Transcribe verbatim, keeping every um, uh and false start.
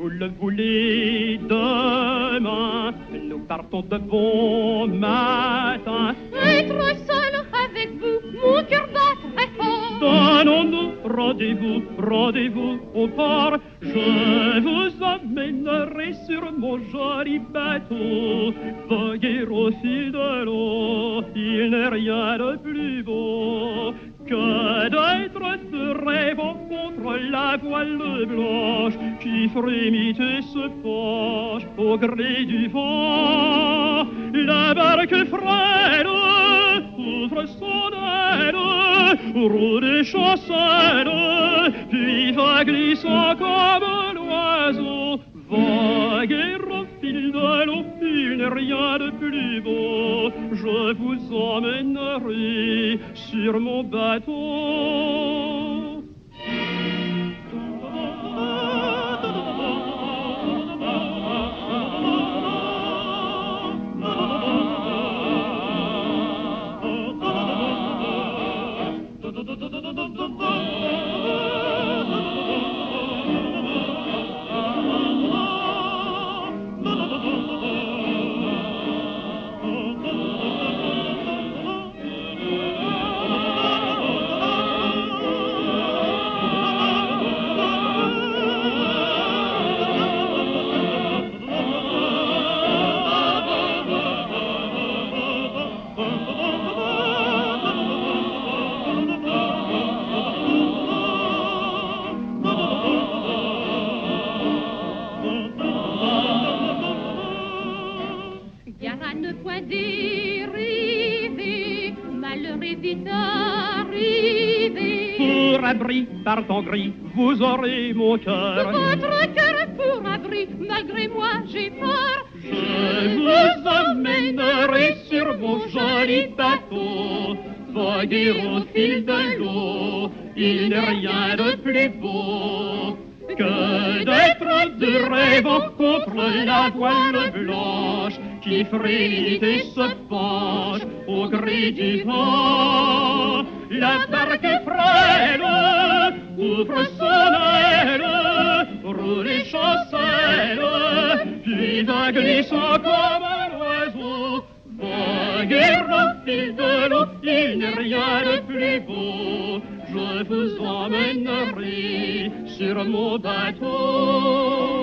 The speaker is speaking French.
vous le voulez, demain, nous partons de bon matin. Être seul avec vous, mon cœur bat très fort. Donnons-nous rendez-vous, rendez-vous au port. Je vous emmènerai sur mon joli bateau. Voguer au fil de l'eau, il n'est rien de plus beau que d'être de rêve contre la voile blanche qui frémit et se penche au gré du vent. La barque frêle ouvre son aile, roule et chancelle, puis va glissant comme l'oiseau. Voguer au fil de l'eau, il n'est rien de plus beau. Je vous emmènerai sur mon bateau. Ne point dériver, malheureux vite arrivé. Pour abri par ton gris, vous aurez mon cœur. Votre cœur pour abri, malgré moi j'ai peur. Je vous emmènerai sur mon joli bateau. Voguer au fil de l'eau, il n'est rien de plus beau que d'être de rêve contre la voile blanche qui frémit et se penche au gré du vent. La barque frêle ouvre son aile, roule et chancelle, puis va glissant comme un oiseau. Voguer au fil de l'eau, il n'est rien de plus beau. Je vous emmènerai sur mon bateau.